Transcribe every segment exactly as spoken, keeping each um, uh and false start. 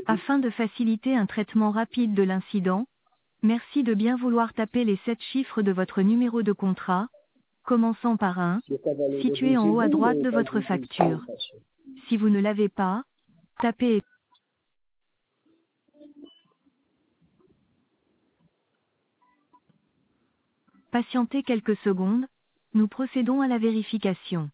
Afin de faciliter un traitement rapide de l'incident, merci de bien vouloir taper les sept chiffres de votre numéro de contrat, commençant par un, situé en haut à droite de votre facture. Si vous ne l'avez pas, tapez. Patientez quelques secondes, nous procédons à la vérification.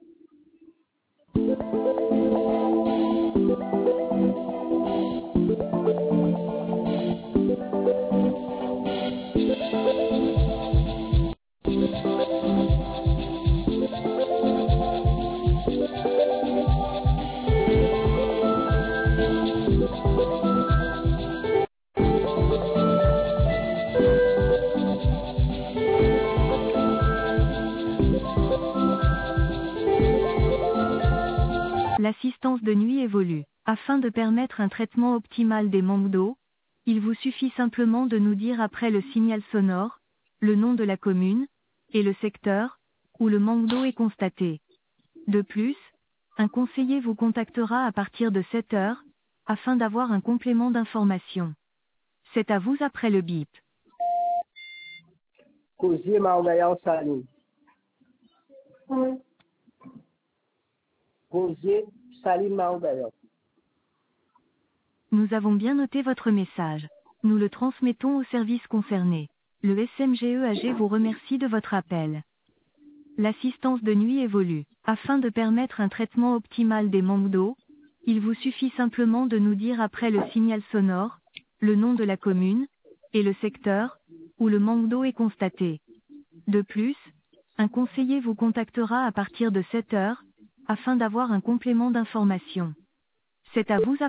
L'assistance de nuit évolue. Afin de permettre un traitement optimal des manques d'eau, il vous suffit simplement de nous dire après le signal sonore, le nom de la commune, et le secteur, où le manque d'eau est constaté. De plus, un conseiller vous contactera à partir de sept heures, afin d'avoir un complément d'information. C'est à vous après le bip. Cozier Margaillard Saline. Oui. Cozier Saline Margaillard. Nous avons bien noté votre message. Nous le transmettons au service concerné. Le S M G E A G vous remercie de votre appel. L'assistance de nuit évolue. Afin de permettre un traitement optimal des manques d'eau, il vous suffit simplement de nous dire après le signal sonore, le nom de la commune, et le secteur, où le manque d'eau est constaté. De plus, un conseiller vous contactera à partir de sept heures, afin d'avoir un complément d'information. C'est à vous après.